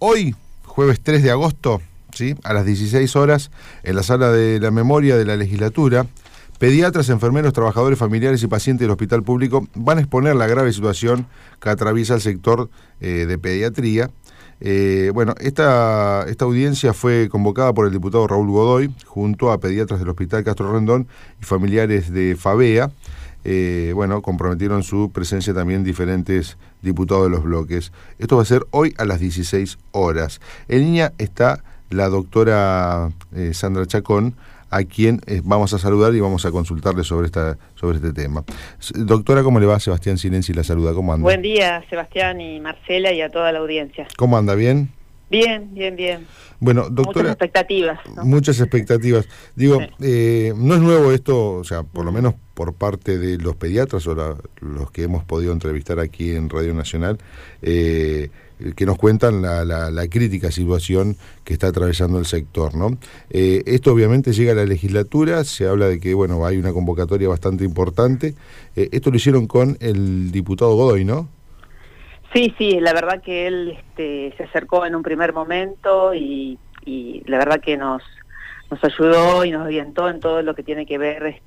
hoy, jueves 3 de agosto, ¿sí?, a las 16 horas, en la Sala de la Memoria de la Legislatura, pediatras, enfermeros, trabajadores familiares y pacientes del hospital público van a exponer la grave situación que atraviesa el sector de pediatría. Esta audiencia fue convocada por el diputado Raúl Godoy, junto a pediatras del Hospital Castro Rendón y familiares de FABEA. Comprometieron su presencia también diferentes diputados de los bloques. Esto va a ser hoy a las 16 horas. En línea está la doctora Sandra Chacón, a quien vamos a saludar y vamos a consultarle sobre este tema. Doctora, ¿cómo le va? Sebastián Sinensi la saluda. ¿Cómo anda? Buen día, Sebastián y Marcela y a toda la audiencia. ¿Cómo anda? ¿Bien? Bien. Bueno, doctora, muchas expectativas, ¿no? Muchas expectativas. Digo, no es nuevo esto, o sea, por lo menos por parte de los pediatras o los que hemos podido entrevistar aquí en Radio Nacional, que nos cuentan la crítica situación que está atravesando el sector, ¿no? Esto obviamente llega a la legislatura, se habla de que, hay una convocatoria bastante importante. Esto lo hicieron con el diputado Godoy, ¿no? Sí, la verdad que él se acercó en un primer momento y la verdad que nos ayudó y nos orientó en todo lo que tiene que ver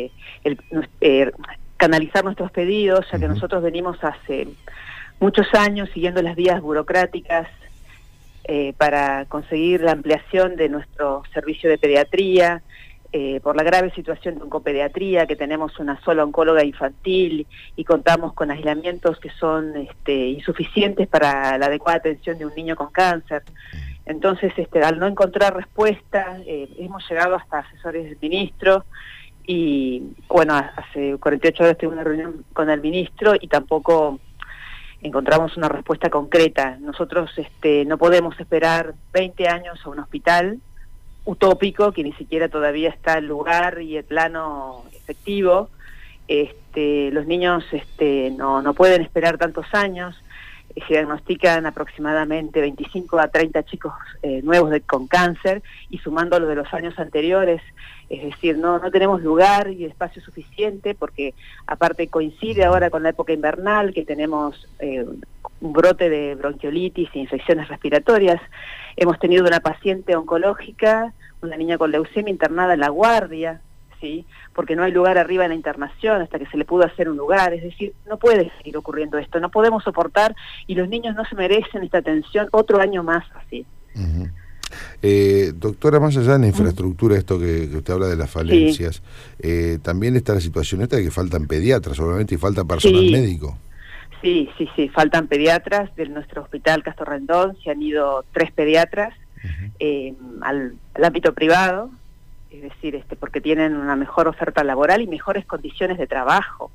canalizar nuestros pedidos, ya que nosotros venimos hace muchos años siguiendo las vías burocráticas para conseguir la ampliación de nuestro servicio de pediatría, por la grave situación de oncopediatría, que tenemos una sola oncóloga infantil y contamos con aislamientos que son insuficientes para la adecuada atención de un niño con cáncer. Entonces, al no encontrar respuesta, hemos llegado hasta asesores del ministro y, hace 48 horas tuve una reunión con el ministro y tampoco encontramos una respuesta concreta. Nosotros no podemos esperar 20 años a un hospital utópico que ni siquiera todavía está el lugar y el plano efectivo. Los niños no pueden esperar tantos años. Se diagnostican aproximadamente 25 a 30 chicos nuevos con cáncer y sumando los de los años anteriores, es decir, no tenemos lugar y espacio suficiente porque aparte coincide ahora con la época invernal que tenemos un brote de bronquiolitis e infecciones respiratorias. Hemos tenido una paciente oncológica, una niña con leucemia internada en La Guardia, ¿sí?, porque no hay lugar arriba en la internación hasta que se le pudo hacer un lugar. Es decir, no puede seguir ocurriendo esto, no podemos soportar y los niños no se merecen esta atención otro año más así. Doctora, más allá de la infraestructura, esto que usted habla de las falencias, también está la situación esta de que faltan pediatras, obviamente, y falta personal médico. Sí, faltan pediatras de nuestro hospital Castro Rendón, se han ido 3 pediatras al ámbito privado, es decir, porque tienen una mejor oferta laboral y mejores condiciones de trabajo.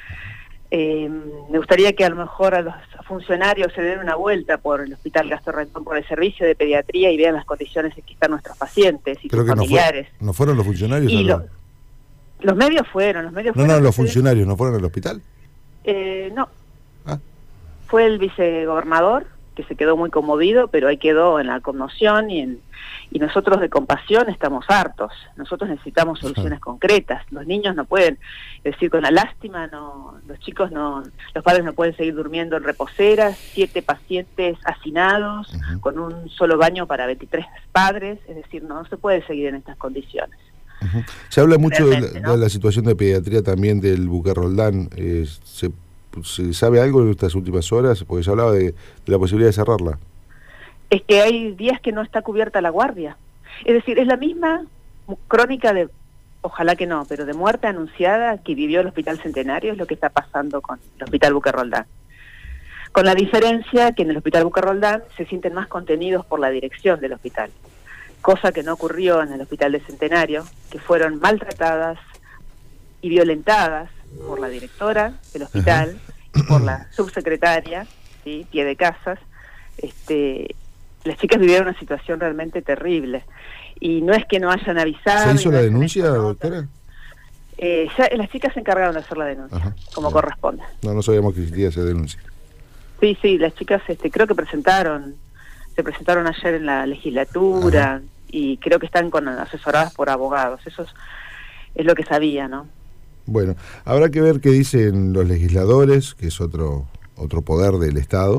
Me gustaría que a lo mejor a los funcionarios se den una vuelta por el Hospital Castro Rendón, por el servicio de pediatría y vean las condiciones en que están nuestros pacientes y sus familiares. ¿No fueron los funcionarios? Y los medios fueron. Los funcionarios no fueron al hospital. No. Fue el vicegobernador, que se quedó muy conmovido, pero ahí quedó en la conmoción y nosotros de compasión estamos hartos. Nosotros necesitamos soluciones concretas. Los niños no pueden, es decir, con la lástima, los padres no pueden seguir durmiendo en reposeras, 7 pacientes hacinados, con un solo baño para 23 padres, es decir, no se puede seguir en estas condiciones. Se habla mucho de la situación de pediatría también del Buque Roldán. ¿Se sabe algo en estas últimas horas? Porque se hablaba de la posibilidad de cerrarla. Es que hay días que no está cubierta La Guardia. Es decir, es la misma crónica de, ojalá que no, pero de muerte anunciada que vivió el Hospital Centenario, es lo que está pasando con el Hospital Buque Roldán. Con la diferencia que en el Hospital Buque Roldán se sienten más contenidos por la dirección del hospital, cosa que no ocurrió en el Hospital de Centenario, que fueron maltratadas y violentadas por la directora del hospital y por la subsecretaria, ¿sí?, Pie de Casas. Las chicas vivieron una situación realmente terrible y no es que no hayan avisado. ¿Se hizo la denuncia, doctora? Las chicas se encargaron de hacer la denuncia, como corresponde. No sabíamos que existía esa denuncia. Sí, las chicas creo que se presentaron ayer en la legislatura y creo que están asesoradas por abogados. Eso es lo que sabía, ¿no? Bueno, habrá que ver qué dicen los legisladores, que es otro poder del Estado,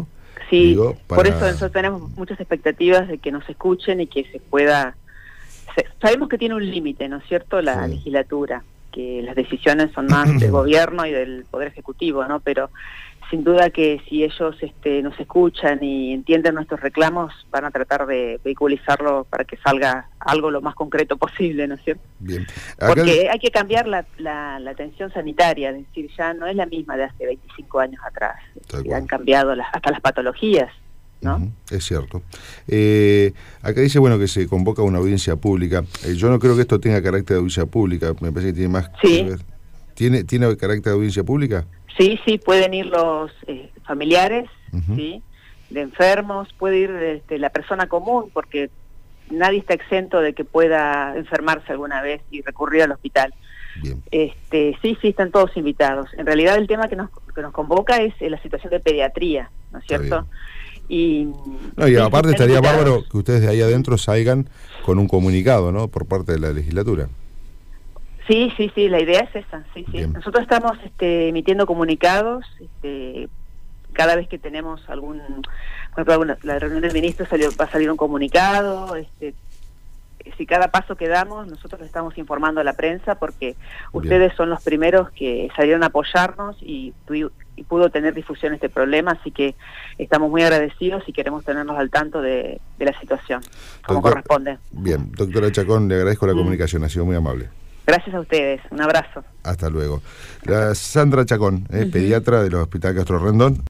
Sí, por eso nosotros tenemos muchas expectativas de que nos escuchen y que se pueda... Sabemos que tiene un límite, ¿no es cierto?, la legislatura, que las decisiones son más del gobierno y del Poder Ejecutivo, ¿no? Pero sin duda que si ellos nos escuchan y entienden nuestros reclamos, van a tratar de vehiculizarlo para que salga algo lo más concreto posible, ¿no es cierto? Bien. Porque hay que cambiar la atención sanitaria, es decir, ya no es la misma de hace 25 años atrás. Han cambiado hasta las patologías, ¿no? Es cierto. Acá dice, bueno, que se convoca una audiencia pública. Yo no creo que esto tenga carácter de audiencia pública, me parece que tiene más que ver. ¿Tiene carácter de audiencia pública? Sí, pueden ir los familiares, ¿sí?, de enfermos, puede ir la persona común, porque nadie está exento de que pueda enfermarse alguna vez y recurrir al hospital. Bien. Sí, están todos invitados. En realidad el tema que nos convoca es la situación de pediatría, ¿no es cierto? Y aparte estaría bárbaro que ustedes de ahí adentro salgan con un comunicado, ¿no?, por parte de la legislatura. Sí, la idea es esa, sí. Nosotros estamos emitiendo comunicados, cada vez que tenemos por ejemplo, la reunión del ministro va a salir un comunicado, si cada paso que damos, nosotros le estamos informando a la prensa, porque ustedes son los primeros que salieron a apoyarnos y pudo tener difusión este problema, así que estamos muy agradecidos y queremos tenernos al tanto de la situación, como corresponde. Bien, doctora Chacón, le agradezco la comunicación, ha sido muy amable. Gracias a ustedes, un abrazo. Hasta luego. Sandra Chacón, pediatra del Hospital Castro Rendón.